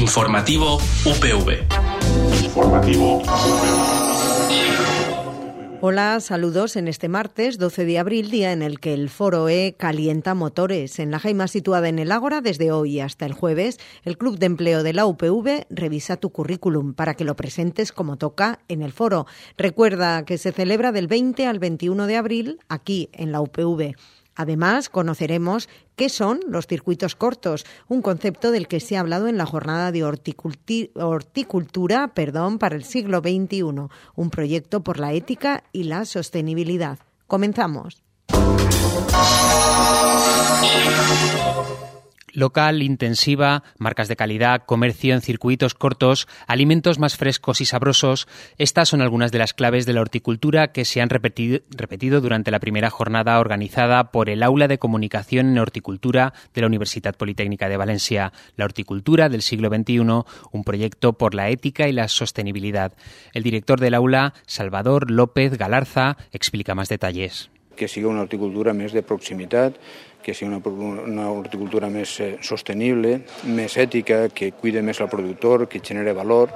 Informativo UPV. Hola, saludos en este martes 12 de abril, día en el que el Foro E calienta motores. En la Jaima situada en el Ágora, desde hoy hasta el jueves, el Club de Empleo de la UPV revisa tu currículum para que lo presentes como toca en el foro. Recuerda que se celebra del 20 al 21 de abril aquí en la UPV. Además, conoceremos qué son los circuitos cortos, un concepto del que se ha hablado en la jornada de horticultura para el siglo XXI, un proyecto por la ética y la sostenibilidad. Comenzamos. Local, intensiva, marcas de calidad, comercio en circuitos cortos, alimentos más frescos y sabrosos. Estas son algunas de las claves de la horticultura que se han repetido durante la primera jornada organizada por el Aula de Comunicación en Horticultura de la Universitat Politécnica de Valencia. La horticultura del siglo XXI, un proyecto por la ética y la sostenibilidad. El director del aula, Salvador López Galarza, explica más detalles. Que sigui una horticultura més de proximitat, que sigui una horticultura més sostenible, més ètica, que cuide més al productor, que genere valor,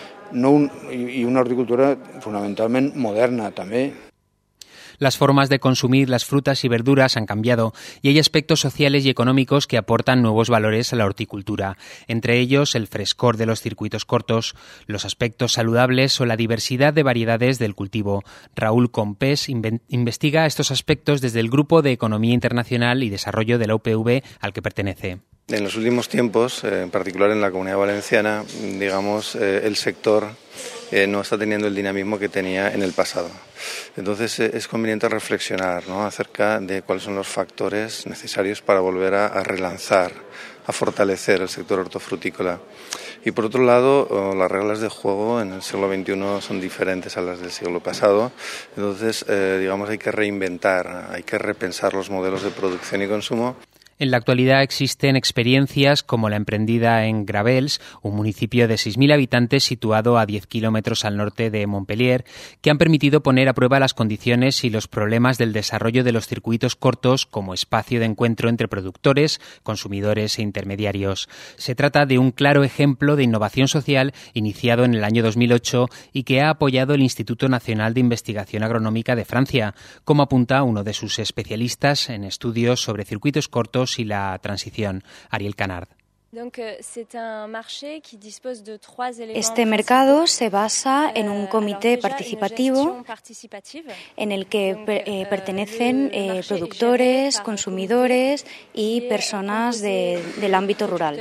i una horticultura fonamentalment moderna també. Las formas de consumir las frutas y verduras han cambiado y hay aspectos sociales y económicos que aportan nuevos valores a la horticultura, entre ellos el frescor de los circuitos cortos, los aspectos saludables o la diversidad de variedades del cultivo. Raúl Compés investiga estos aspectos desde el Grupo de Economía Internacional y Desarrollo de la UPV al que pertenece. En los últimos tiempos, en particular en la Comunidad Valenciana, el sector no está teniendo el dinamismo que tenía en el pasado. Entonces es conveniente reflexionar, ¿no?, acerca de cuáles son los factores necesarios para volver a relanzar, a fortalecer el sector hortofrutícola. Y por otro lado, las reglas de juego en el siglo XXI son diferentes a las del siglo pasado. Entonces, hay que reinventar, hay que repensar los modelos de producción y consumo. En la actualidad existen experiencias como la emprendida en Gravels, un municipio de 6.000 habitantes situado a 10 kilómetros al norte de Montpellier, que han permitido poner a prueba las condiciones y los problemas del desarrollo de los circuitos cortos como espacio de encuentro entre productores, consumidores e intermediarios. Se trata de un claro ejemplo de innovación social iniciado en el año 2008 y que ha apoyado el Instituto Nacional de Investigación Agronómica de Francia, como apunta uno de sus especialistas en estudios sobre circuitos cortos y la transición, Ariel Canard. Este mercado se basa en un comité participativo en el que pertenecen productores, consumidores y personas del ámbito rural.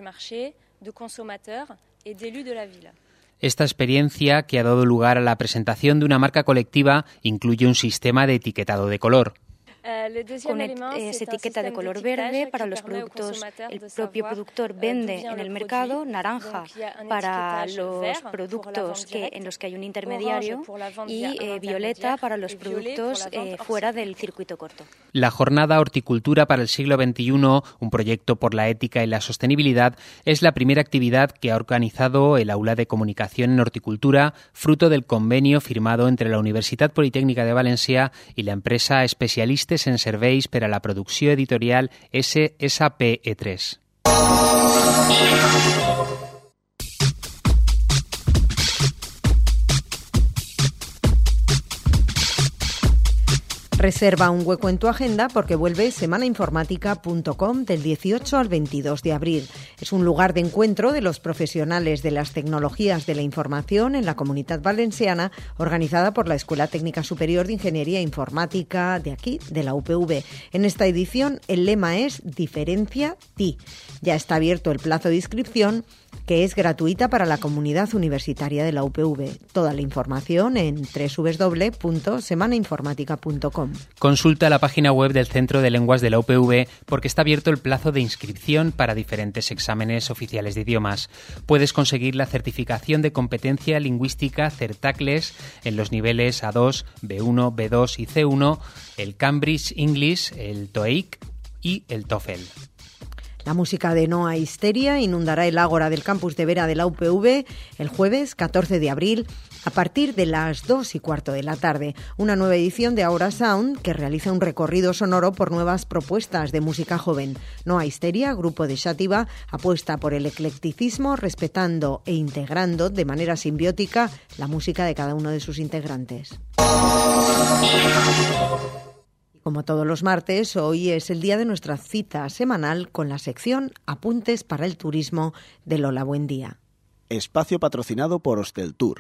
Esta experiencia, que ha dado lugar a la presentación de una marca colectiva, incluye un sistema de etiquetado de color. Se etiqueta de color verde para los productos. El propio productor vende en el mercado, naranja para los productos en los que hay un intermediario y violeta para los productos fuera del circuito corto. La jornada Horticultura para el siglo XXI, un proyecto por la ética y la sostenibilidad, es la primera actividad que ha organizado el Aula de Comunicación en Horticultura, fruto del convenio firmado entre la Universitat Politécnica de Valencia y la empresa Especialistes en Serveis per a la Producció Editorial SAPE3. Reserva un hueco en tu agenda porque vuelve semanainformática.com del 18 al 22 de abril. Es un lugar de encuentro de los profesionales de las tecnologías de la información en la Comunitat Valenciana, organizada por la Escuela Técnica Superior de Ingeniería Informática de aquí, de la UPV. En esta edición el lema es Diferencia ti. Ya está abierto el plazo de inscripción, que es gratuita para la comunidad universitaria de la UPV. Toda la información en www.semanainformática.com. Consulta la página web del Centro de Lenguas de la UPV porque está abierto el plazo de inscripción para diferentes exámenes oficiales de idiomas. Puedes conseguir la certificación de competencia lingüística CERTACLES en los niveles A2, B1, B2 y C1, el Cambridge English, el TOEIC y el TOEFL. La música de Noa Histeria inundará el ágora del campus de Vera de la UPV el jueves 14 de abril a partir de las 2:15 de la tarde. Una nueva edición de Ahora Sound que realiza un recorrido sonoro por nuevas propuestas de música joven. Noa Histeria, grupo de Xàtiva, apuesta por el eclecticismo, respetando e integrando de manera simbiótica la música de cada uno de sus integrantes. Como todos los martes, hoy es el día de nuestra cita semanal con la sección Apuntes para el Turismo de Lola Buendía. Espacio patrocinado por Hosteltour.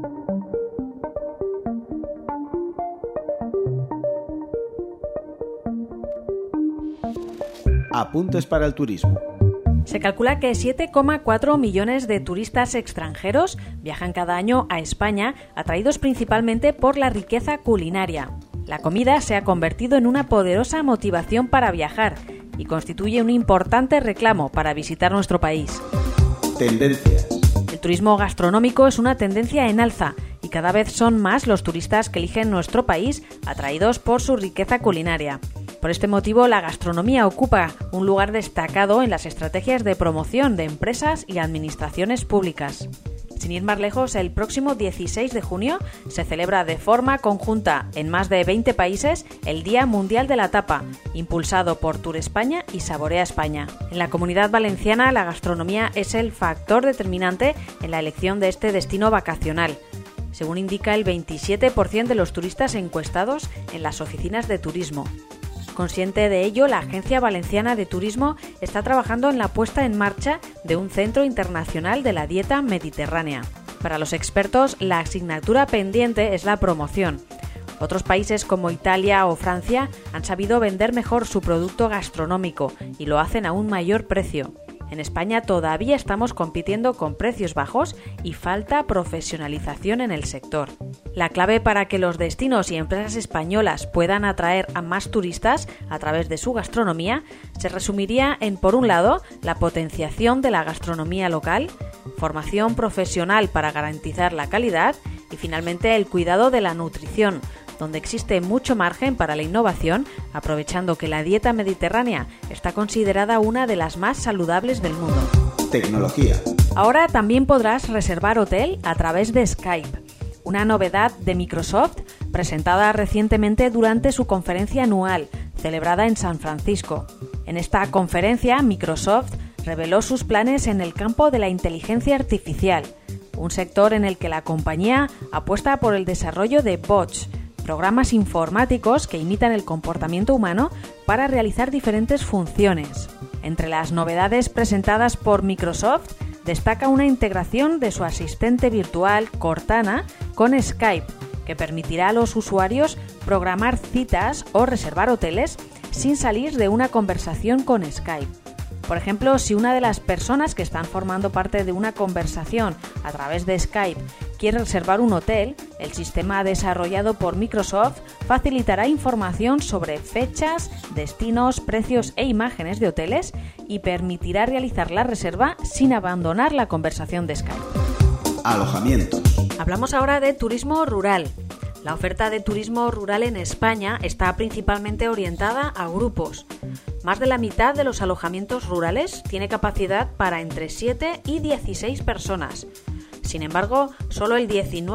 Apuntes para el turismo. Se calcula que 7,4 millones de turistas extranjeros viajan cada año a España, atraídos principalmente por la riqueza culinaria. La comida se ha convertido en una poderosa motivación para viajar y constituye un importante reclamo para visitar nuestro país. Tendencias. El turismo gastronómico es una tendencia en alza y cada vez son más los turistas que eligen nuestro país atraídos por su riqueza culinaria. Por este motivo, la gastronomía ocupa un lugar destacado en las estrategias de promoción de empresas y administraciones públicas. Sin ir más lejos, el próximo 16 de junio se celebra de forma conjunta en más de 20 países el Día Mundial de la Tapa, impulsado por Tour España y Saborea España. En la Comunidad Valenciana, la gastronomía es el factor determinante en la elección de este destino vacacional, según indica el 27% de los turistas encuestados en las oficinas de turismo. Consciente de ello, la Agencia Valenciana de Turismo está trabajando en la puesta en marcha de un centro internacional de la dieta mediterránea. Para los expertos, la asignatura pendiente es la promoción. Otros países como Italia o Francia han sabido vender mejor su producto gastronómico y lo hacen a un mayor precio. En España todavía estamos compitiendo con precios bajos y falta profesionalización en el sector. La clave para que los destinos y empresas españolas puedan atraer a más turistas a través de su gastronomía se resumiría en, por un lado, la potenciación de la gastronomía local, formación profesional para garantizar la calidad y, finalmente, el cuidado de la nutrición, donde existe mucho margen para la innovación, aprovechando que la dieta mediterránea está considerada una de las más saludables del mundo. Tecnología. Ahora también podrás reservar hotel a través de Skype, una novedad de Microsoft presentada recientemente durante su conferencia anual, celebrada en San Francisco. En esta conferencia, Microsoft reveló sus planes en el campo de la inteligencia artificial, un sector en el que la compañía apuesta por el desarrollo de bots, programas informáticos que imitan el comportamiento humano para realizar diferentes funciones. Entre las novedades presentadas por Microsoft destaca una integración de su asistente virtual Cortana con Skype, que permitirá a los usuarios programar citas o reservar hoteles sin salir de una conversación con Skype. Por ejemplo, si una de las personas que están formando parte de una conversación a través de Skype quiere reservar un hotel, el sistema desarrollado por Microsoft facilitará información sobre fechas, destinos, precios e imágenes de hoteles y permitirá realizar la reserva sin abandonar la conversación de Skype. Alojamientos. Hablamos ahora de turismo rural. La oferta de turismo rural en España está principalmente orientada a grupos. Más de la mitad de los alojamientos rurales tiene capacidad para entre 7 y 16 personas. Sin embargo, solo el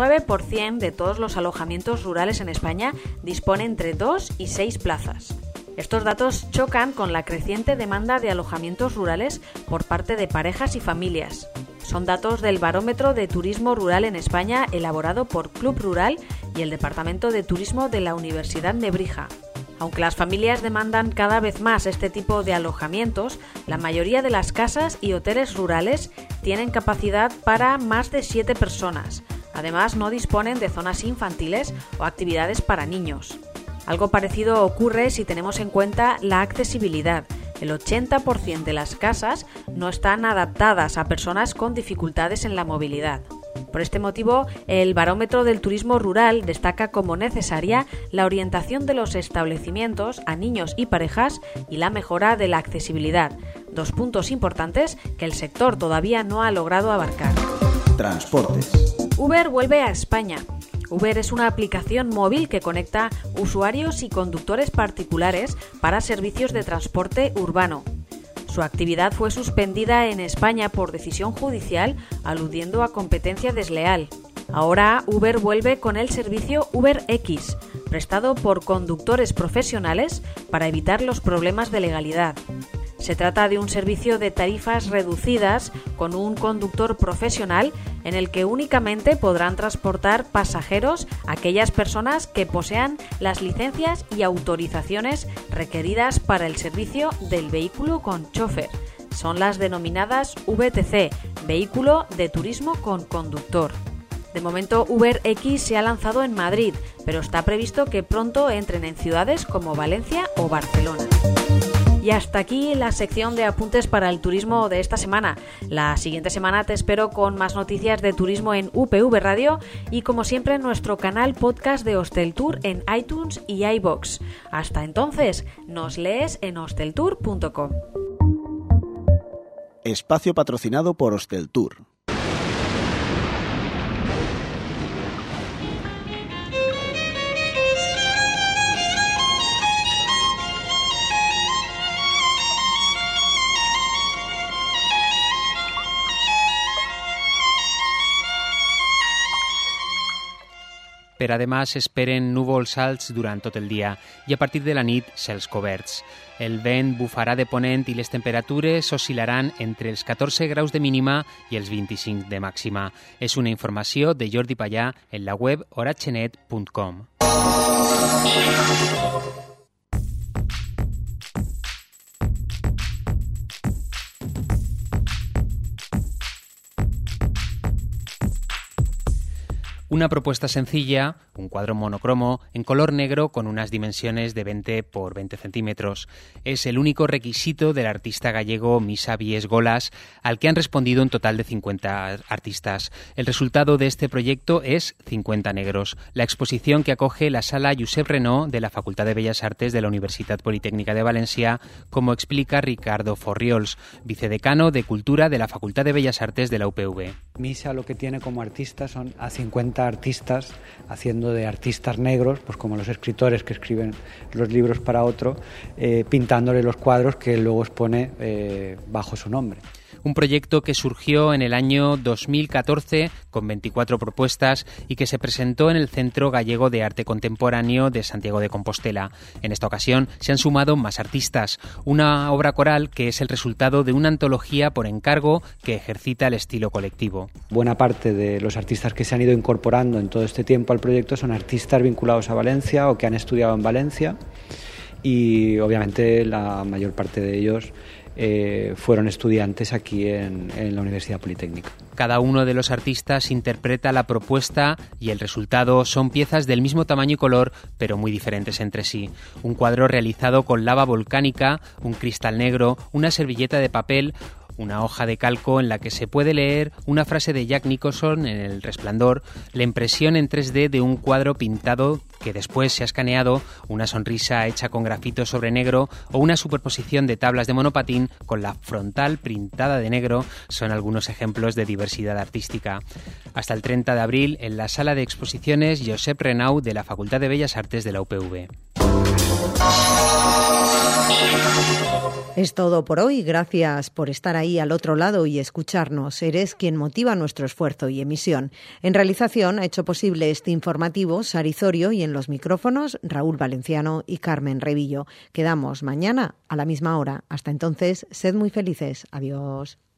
19% de todos los alojamientos rurales en España dispone entre 2 y 6 plazas. Estos datos chocan con la creciente demanda de alojamientos rurales por parte de parejas y familias. Son datos del Barómetro de Turismo Rural en España elaborado por Club Rural y el Departamento de Turismo de la Universidad Nebrija. Aunque las familias demandan cada vez más este tipo de alojamientos, la mayoría de las casas y hoteles rurales tienen capacidad para más de 7 personas. Además, no disponen de zonas infantiles o actividades para niños. Algo parecido ocurre si tenemos en cuenta la accesibilidad. El 80% de las casas no están adaptadas a personas con dificultades en la movilidad. Por este motivo, el Barómetro del Turismo Rural destaca como necesaria la orientación de los establecimientos a niños y parejas y la mejora de la accesibilidad, dos puntos importantes que el sector todavía no ha logrado abarcar. Transportes. Uber vuelve a España. Uber es una aplicación móvil que conecta usuarios y conductores particulares para servicios de transporte urbano. Su actividad fue suspendida en España por decisión judicial, aludiendo a competencia desleal. Ahora Uber vuelve con el servicio UberX, prestado por conductores profesionales para evitar los problemas de legalidad. Se trata de un servicio de tarifas reducidas con un conductor profesional en el que únicamente podrán transportar pasajeros aquellas personas que posean las licencias y autorizaciones requeridas para el servicio del vehículo con chofer. Son las denominadas VTC, Vehículo de Turismo con Conductor. De momento, UberX se ha lanzado en Madrid, pero está previsto que pronto entren en ciudades como Valencia o Barcelona. Y hasta aquí la sección de apuntes para el turismo de esta semana. La siguiente semana te espero con más noticias de turismo en UPV Radio y, como siempre, en nuestro canal podcast de Hosteltour en iTunes y iVoox. Hasta entonces, nos lees en hosteltour.com. Espacio patrocinado por Hosteltour. Per además esperen núvols alts durant tot el dia i a partir de la nit cels coberts. El vent bufarà de ponent i les temperatures oscil·laran entre els 14 graus de mínima i els 25 de màxima. És una informació de Jordi Pallà en la web oratgenet.com. Una propuesta sencilla, un cuadro monocromo en color negro con unas dimensiones de 20 por 20 centímetros. Es el único requisito del artista gallego Misa Vies Golas, al que han respondido un total de 50 artistas. El resultado de este proyecto es 50 negros, la exposición que acoge la Sala Josep Renaud de la Facultad de Bellas Artes de la Universitat Politécnica de Valencia, como explica Ricardo Forriols, vicedecano de Cultura de la Facultad de Bellas Artes de la UPV. Misa lo que tiene como artista son a 50 artistas haciendo de artistas negros, pues como los escritores que escriben los libros para otro, pintándole los cuadros que él luego expone bajo su nombre. Un proyecto que surgió en el año 2014 con 24 propuestas y que se presentó en el Centro Gallego de Arte Contemporáneo de Santiago de Compostela. En esta ocasión se han sumado más artistas, una obra coral que es el resultado de una antología por encargo que ejercita el estilo colectivo. Buena parte de los artistas que se han ido incorporando en todo este tiempo al proyecto son artistas vinculados a Valencia o que han estudiado en Valencia y obviamente la mayor parte de ellos fueron estudiantes aquí en la Universidad Politécnica. Cada uno de los artistas interpreta la propuesta y el resultado son piezas del mismo tamaño y color, pero muy diferentes entre sí. Un cuadro realizado con lava volcánica, un cristal negro, una servilleta de papel, una hoja de calco en la que se puede leer una frase de Jack Nicholson en El Resplandor, la impresión en 3D de un cuadro pintado que después se ha escaneado, una sonrisa hecha con grafito sobre negro o una superposición de tablas de monopatín con la frontal pintada de negro son algunos ejemplos de diversidad artística. Hasta el 30 de abril en la sala de exposiciones Josep Renaud de la Facultad de Bellas Artes de la UPV. Es todo por hoy. Gracias por estar ahí al otro lado y escucharnos. Eres quien motiva nuestro esfuerzo y emisión. En realización ha hecho posible este informativo Sari Zorio y en los micrófonos Raúl Valenciano y Carmen Revillo. Quedamos mañana a la misma hora. Hasta entonces, sed muy felices. Adiós.